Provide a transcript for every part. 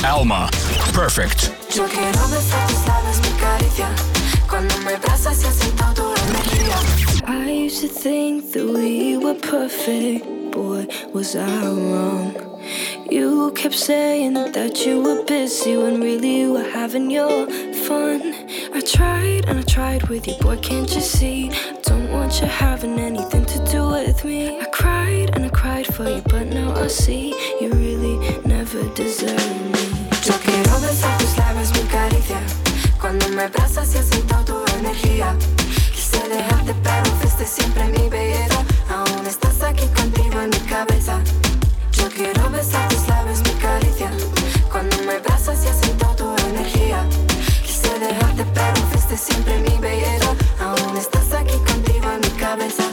Alma, Perfect. Yo quiero besar tus labios, mi caricia. Cuando me abrazas y siento tu energía. I used to think that we were perfect. Boy, was I wrong. You kept saying that you were busy when really you were having your fun. I tried and I tried with you, boy, can't you see? Don't want you having anything to do with me. I cried and I cried for you, but now I see you really never deserve me. Yo quiero besar tus labios, mi caricia. Cuando me abrazas y siento tu energía. Quise dejarte pero fuiste siempre mi belleza. Aún estás aquí contigo en mi cabeza. Yo quiero besar tus labios, mi caricia. Cuando me abrazas y siento tu energía. Quise dejarte pero fuiste siempre mi belleza. Aún estás aquí contigo en mi cabeza.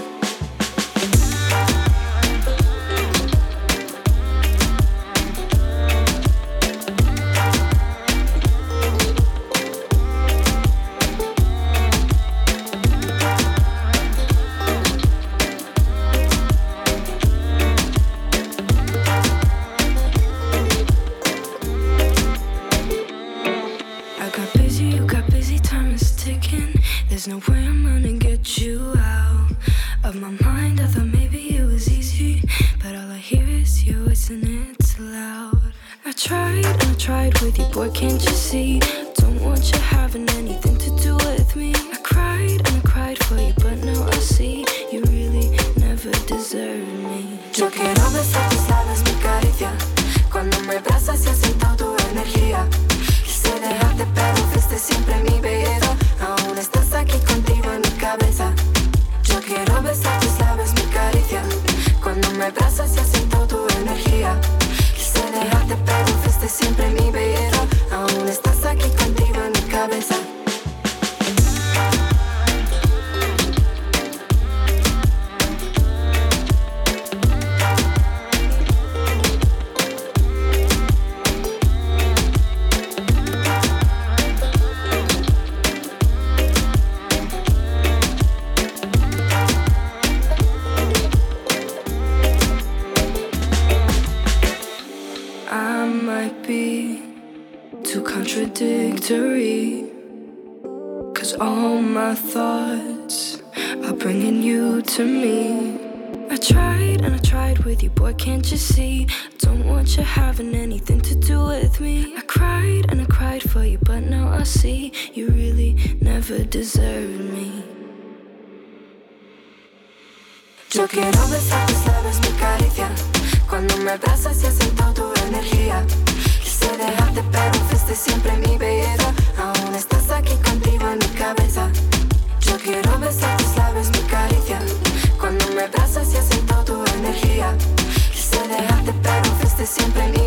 There's no way I'm gonna get you out of my mind. I thought maybe it was easy, but all I hear is your voice and it's loud. I tried and I tried with you, boy, can't you see? Don't want you having anything to do with me. I cried and I cried for you, but now I see you really never deserve me. Yo quiero besar tus labios, mi caricia. Cuando me abrazas y siento tu energía. Quise dejarte pero fuiste siempre mi belleza. Aún estás aquí contigo en mi cabeza. Yo quiero besar tus labios, mi caricia. Cuando me abrazas y siento tu energía. Quise dejarte pero fuiste siempre mi belleza. Aún estás aquí contigo en mi cabeza. Contradictory, 'cause all my thoughts are bringing you to me. I tried and I tried with you, boy, can't you see? Don't want you having anything to do with me. I cried and I cried for you, but now I see you really never deserve me. Yo quiero besar tus labios, mi caricia. Cuando me abrazas y siento tu energía. Quise dejarte pero fuiste siempre mi belleza. Aún estás aquí contigo en mi cabeza. Yo quiero besar tus labios, mi caricia. Cuando me abrazas y siento tu energía. Quise dejarte pero fuiste siempre mi